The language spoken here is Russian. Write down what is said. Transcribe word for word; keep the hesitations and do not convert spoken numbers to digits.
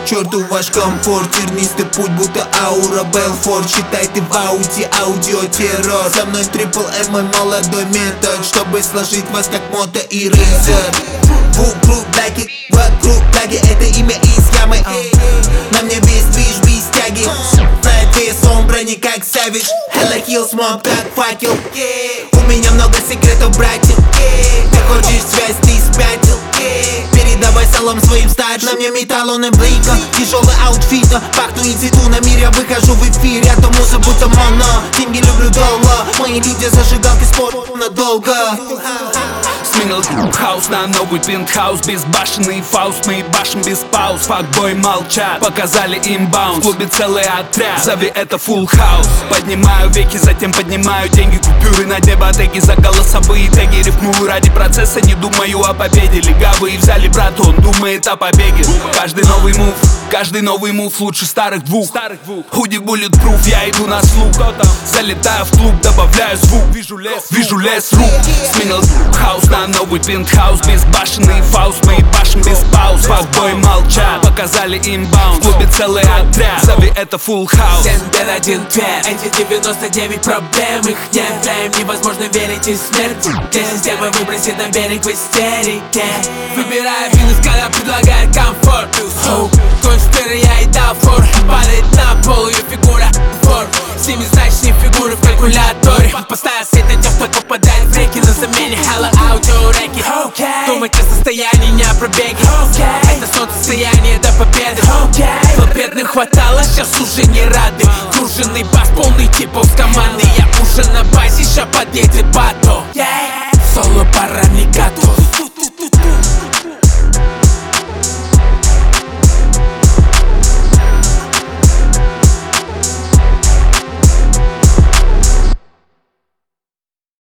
черту ваш комфорт. Тернистый путь, будто аура Белфорд. Считай ты в ауди, аудиотеррор. Со мной трипл М, мой молодой метод, чтобы сложить вас как мото и рыцарь. Вокруг бляки, вокруг бляки, это имя из ямы. На мне весь движ без тяги. Знает вес омбра не как Савич. Hella Hills, моб как факел. У меня много секретов, братья. Ты хочешь связь, ты спятил. Передавай салам своим стать. На мне металл, он и блика. Тяжелый аутфит, пахну институтом. Я выхожу в эфир, я то муза будто моно. Деньги люблю долго, мои люди зажигалки спор надолго. Сменил хаус на новый пентхаус. Безбашенный фауст, мы башим без пауз. Факбой молчат, показали им баунс. В клубе целый отряд, зови это фулл хаус. Поднимаю веки, затем поднимаю деньги. Купюры на деботеки за голосовые теги. Рифмую ради процесса, не думаю о победе. Легавые взяли брат, он думает о побеге. Каждый новый мув, каждый новый мув лучше старых двух. Худи bulletproof, я иду на слух. Залетаю в клуб, добавляю звук. Вижу лес, вижу лес рук. Сменил хаус на новый пентхаус. Безбашенный фауст, мы башим без пауз. Факбой молчат, показали им баунс. В клубе целый отряд, зови это фулл хаус. семь бед, один твет, эти девяносто девять проблем. Их нет, да им невозможно верить и смерть. Где система выбросит на берег в истерике. Выбирая финес, когда предлагает комфорт. Хоу, конспира, я и дал фор. Падает на пол, ее фигура фор. Семизначные фигуры в калькуляторе. Поставил свет на тех, кто попадает в реки. На замене hella аудиореки. Думать о состоянии, не о пробеге. Это солнцестояние до победы. Но бедных хватало, сейчас уже не рады. Круженный бас, полный типов с команды. Я уже на базе, ща подъедет бато.